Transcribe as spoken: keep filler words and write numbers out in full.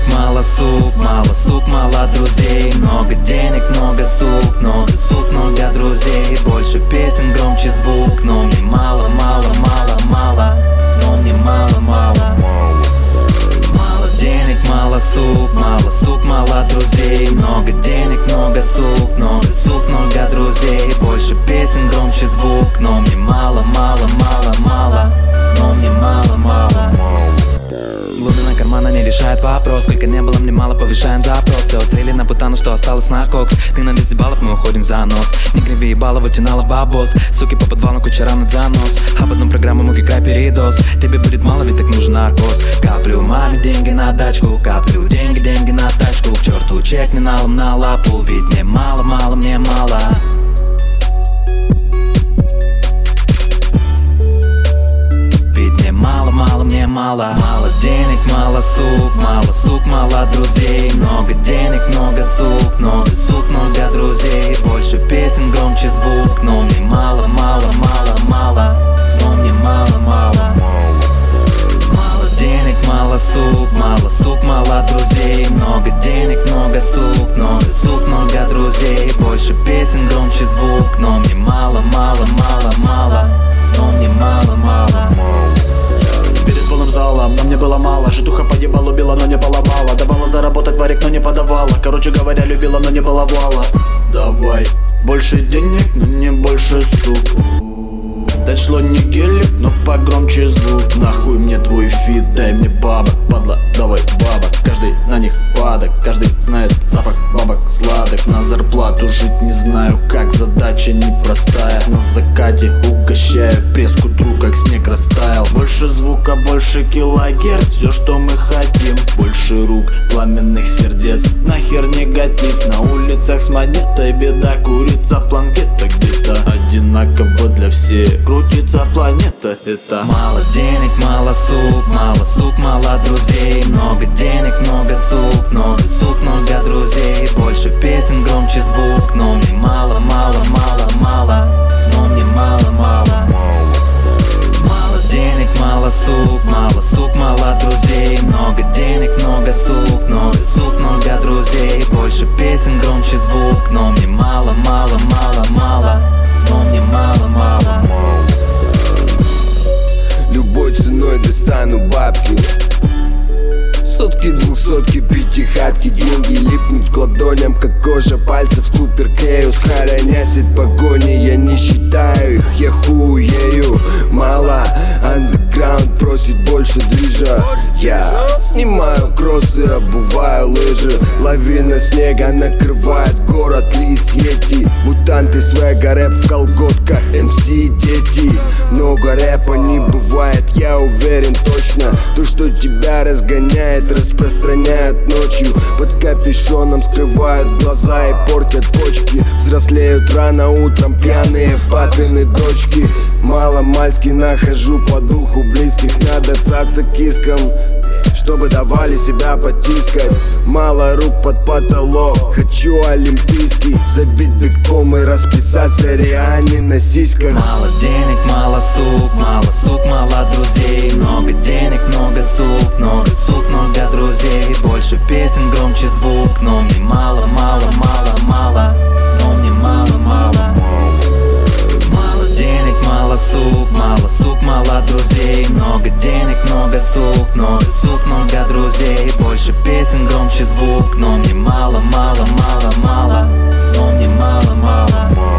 мало сук, мало сук, мало друзей. Много денег, много сук, много сук, много друзей. Больше песен, громче звук, но мне мало, мало, мало, мало. Но мне мало, мало. Мало денег, мало сук, мало сук, мало друзей. Много денег, много сук, много сук, много друзей. Больше песен, громче звук, но мне мало, мало, мало, мало. Но мне мало, мало. Глубина кармана не решает вопрос. Сколько не было, мне мало, повышаем запрос. Все слили на путану, что осталось на кокс. Ты на десять баллов, мы уходим за нос. Не греби ебало, вытянала бабос. Суки по подвалу, кучера над занос. Об одну программу муки, край передоз. Тебе будет мало, ведь так нужен наркоз. Каплю маме деньги на дачку, каплю деньги, деньги на тачку. К черту чек, не налом на лапу. Ведь мне мало, мало, мне мало. Мало, мало, мне мало. Мало денег, мало сук, мало сук, мало друзей. Много денег, много сук, много сук, много друзей. Больше песен, громче звук, но мне мало, мало, мало, мало. Но мне мало, мало. Мало денег, мало сук, мало сук, мало друзей. Много денег, много сук, много сук, много друзей. Больше песен, громче звук, но мне мало, мало, мало, мало. Но мне мало, мало. Перед полным залом, но мне было мало. Житуха погибала, убила, но не поломала. Давала заработать варик, но не подавала. Короче говоря, любила, но не баловала. Давай больше денег, но не больше сук. Дошло не гелик, но погромче звук. Нахуй мне твой фит, дай мне бабок. Падла, давай бабок, каждый на них падок. Каждый знает запах бабок сладок. На зарплату жить не знаю как, задача непростая. На закате угощаю пес к утру, как снег растаял. Больше звука, больше килогерц, все что мы хотим. Больше рук, пламенных сердец, нахер негатив. На улицах с монетой беда, курица планкета где-то. Одинаково для всех, крутится планета эта. Мало денег, мало сук, мало сук, мало друзей. Много денег, много сук, много сук, много друзей. Больше песен, громче звук, но мне мало, мало, мало, мало. Но мне мало, мало. Мало денег, мало сук, мало сук, мало друзей. Много денег, много сук, много сук, много друзей. Больше песен, громче звук, но мне мало, мало, мало, мало. Но мне мало, мало. Любой ценой достану бабки. Сотки, двухсотки, пятихатки. Деньги липнут к ладоням, как кожа пальцев. Суперклею, схоронясь от погони. Я не считаю их, я хуею. Мало, андеграунд просит больше движа. Я снимаю кроссы, обуваю лыжи. Лавина снега накрывает город, лис йети. Мутанты, свега, рэп в колготках, эм си дети. Много рэпа не бывает, я уверен точно. То, что тебя разгоняет, распространяют ночью. Под капюшоном скрывают глаза и портят почки. Взрослеют рано утром пьяные папины дочки. Мало-мальски нахожу по духу близких. Надо цаться кискам, чтобы давали себя потискать. Мало рук под потолок, хочу олимпийский. Забить битком и расписаться Риане на сиськах. Мало денег, мало сук, мало сук, мало друзей. Много денег, много сук, много сук, много друзей. Больше песен, громче звук, но мне мало, мало, мало, мало. Но мне мало, мало. Мало денег, мало сук, мало сук, мало друзей. Много денег, много сук, много сук, много друзей. Больше песен, громче звук, но мне мало, мало, мало, мало. Но мне мало, мало.